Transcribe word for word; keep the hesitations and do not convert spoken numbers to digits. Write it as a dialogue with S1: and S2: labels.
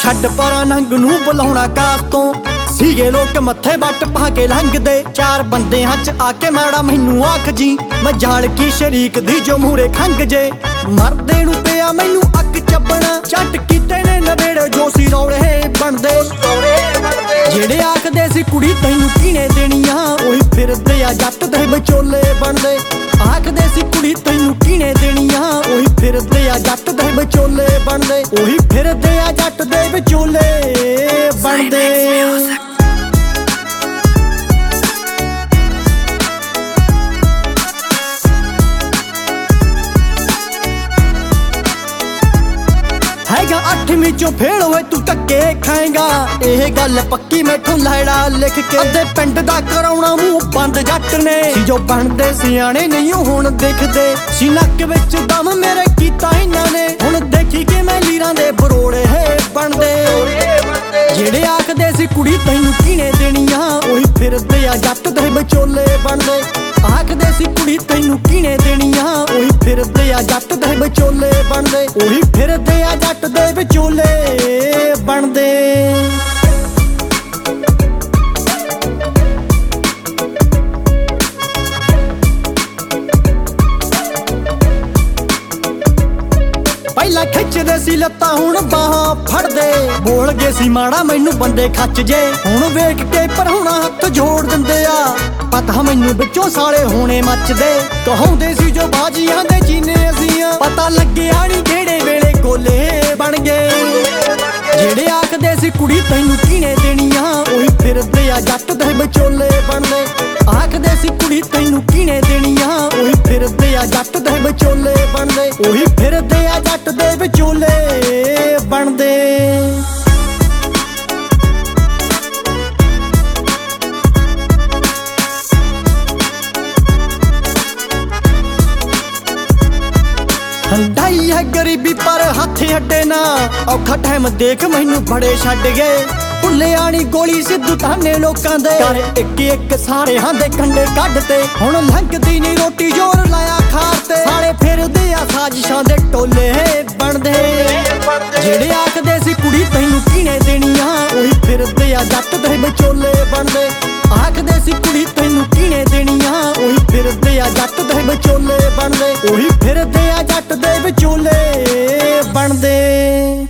S1: ਛੱਡ ਪਰਾਂ ਨੰਗ ਨੂੰ ਬੁਲਾਉਣਾ ਕਾਸ ਤੋਂ ਸੀਗੇ ਲੋਕ ਮੱਥੇ ਵੱਟ ਪਾ ਕੇ ਲੰਘਦੇ ਚਾਰ ਬੰਦੇ ਹੱਥ ਆ ਕੇ ਮਾੜਾ ਮੈਨੂੰ ਆਖ ਜੀ ਮੈਂ ਜਾਲ ਕੀ ਸ਼ਰੀਕ ਦੀ ਜੋ ਮੂਰੇ ਖੰਗ ਜੇ ਮਰਦੇ ਨੂੰ ਪਿਆ ਮੈਨੂੰ ਅੱਗ ਚੱਬਣਾ ਛੱਡ ਕੀਤੇ ਨੇ ਨਵੇੜੇ ਜੋ ਸੀ ਰੌਲੇ ਬਣਦੇ ਜਿਹੜੇ ਆਖਦੇ ਸੀ ਕੁੜੀ ਤੈਨੂੰ ਕਿਹਨੇ ਦੇਣੀਆਂ ਉਹੀ ਫਿਰਦੇ ਆ ਜੱਟ ਦੇ ਵਿਚੋਲੇ ਬਣਦੇ ਆਖਦੇ ਸੀ ਕੁੜੀ ਤੈਨੂੰ ਕਿਹਨੇ ਦੇਣੀਆਂ ਉਹੀ ਫਿਰਦੇ ਆ ਜੱਟ ਦੇ ਵਿਚੋਲੇ ਬਣਦੇ ਉਹੀ ਫਿਰਦੇ ਆ ਜੱਟ ਦੇ ਵਿਚੋਲੇ ਬਣਦੇ ਹੈਗਾ ਅੱਠਵੀਂ ਚੋਂ ਫੇਲ ਹੋਏ ਤੂੰ ਧੱਕੇ ਖਾਏਗਾ ਇਹ ਗੱਲ ਪੱਕੀ ਮੈਥੋਂ ਲੈੜਾ ਲਿਖ ਕੇ ਅੱਧੇ ਪਿੰਡ ਦਾ ਕਰਾਉਣਾ ਮੂੰਹ ਬੰਦ ਜੱਟ ਨੇ ਸੀ ਜੋ ਬਣਦੇ ਸਿਆਣੇ ਨਹੀਂ ਹੁਣ ਦਿਖਦੇ ਸੀ ਨੱਕ ਵਿੱਚ ਦਮ ਮੇਰੇ ਕੀਤਾ ਇਹਨਾਂ ਨੇ ਹੁਣ ਦੇਖੀ ਕਿ ਮੈਂ ਲੀਰਾਂ ਦੇ ਬਰੋੜੇ ਹੈ ਬਣਦੇ ਜਿਹੜੇ ਆਖਦੇ ਸੀ ਕੁੜੀ ਤੈਨੂੰ ਕਿਹਨੇ ਦੇਣੀਆਂ ਉਹੀ ਫਿਰਦੇ ਆ ਜੱਟ ਦੇ ਵਿਚੋਲੇ ਬਣਦੇ ਆਖਦੇ ਸੀ ਕੁੜੀ ਤੈਨੂੰ ਕਿਹਨੇ ਦੇਣੀਆਂ ਉਹੀ ਫਿਰਦੇ ਆ ਜੱਟ ਦੇ ਵਿਚੋਲੇ ਬਣਦੇ ਉਹੀ ਫਿਰਦੇ ਆ ਜੱਟ ਦੇ ਵਿਚੋਲੇ ਬਣਦੇ ਪਹਿਲਾਂ ਖਿੱਚਦੇ ਸੀ ਲੱਤਾਂ ਹੁਣ ਬਾਹਾਂ ਫੜਦੇ ਬੋਲ ਗਏ ਸੀ ਮਾੜਾ ਮੈਨੂੰ ਬੰਦੇ ਖੱਚ ਜੇ ਹੁਣ ਵੇਖ ਕੇ ਪਰਹੁਣਾ ਹੱਥ ਜੋੜ ਦਿੰਦੇ ਆ ਪਤਾ ਮੈਨੂੰ ਵਿੱਚੋਂ ਸਾਲੇ ਹੋਣੇ ਮੱਚਦੇ ਕਹਾਉਂਦੇ ਸੀ ਜੋ ਬਾਜੀਆਂ ਦੇ ਜੀਨੇ ਅਸੀਂ ਆ ਪਤਾ ਲੱਗਿਆ ਨਹੀਂ ਕਿਹੜੇ ਵੇਲੇ ਗੋਲੇ ਬਣ ਗਏ ਜਿਹੜੇ ਆਖਦੇ ਸੀ ਕੁੜੀ ਤੈਨੂੰ ਕਿਹਨੇ ਦੇਣੀਆਂ ਉਹੀ ਫਿਰਦੇ ਆ ਜੱਟ ਦੇ ਵਿਚੋਲੇ ਬਣਦੇ ਆਖਦੇ ਸੀ ਕੁੜੀ ਤੈਨੂੰ ਕਿਹਨੇ ਦੇਣੀਆਂ ਉਹੀ ਫਿਰਦੇ ਆ ਜੱਟ ਦੇ ਵਿਚੋਲੇ ਬਣਦੇ ਉਹੀ ਫਿਰਦੇ ਆ ਜੱਟ ਦੇ ਵਿਚੋਲੇ ਬਣਦੇ ਹੰਡਾਈ ਹੈ ਗਰੀਬੀ ਪਰ ਹੱਥ ਅੱਡੇ ਨਾ ਔਖਾ ਟਾਈਮ ਦੇਖ ਮੈਨੂੰ ਬੜੇ ਛੱਡ ਗਏ ਭੁੱਲਿਆ ਨੀ ਗੋਲੀ ਸਿੱਧੂ ਤਾਨੇ ਲੋਕਾਂ ਦੇ ਘਰ ਇੱਕ ਇੱਕ ਸਾਰੇ ਹਾਂ ਦੇ ਕੰਡੇ ਕੱਢਤੇ ਹੁਣ ਲੰਘਦੀ ਨੀ ਰੋਟੀ ਜ਼ੋਰ ਲਾਇਆ ਖਾਰ ਤੇ ਸਾਲੇ ਫਿਰਦੇ ਆ ਸਾਜ਼ਿਸ਼ਾਂ ਦੇ ਟੋਲੇ ਬਣਦੇ ਜਿਹੜੇ ਆਖਦੇ ਸੀ ਕੁੜੀ ਤੈਨੂੰ ਕਿਹਨੇ ਦੇਣੀਆਂ ਉਹੀ ਫਿਰਦੇ ਆ ਜੱਟ ਦੇ ਵਿਚੋਲੇ ਬਣਦੇ ਆਖਦੇ ਸੀ ਕੁੜੀ ਤੈਨੂੰ ਕਿਹਨੇ ਦੇਣੀਆਂ ਉਹੀ ਫਿਰਦੇ ਆ ਜੱਟ ਦੇ ਵਿਚੋਲੇ ਬਣਦੇ ਉਹੀ ਫਿਰਦੇ ਆ ਜੱਟ ਦੇ ਵਿਚੋਲੇ ਬਣਦੇ।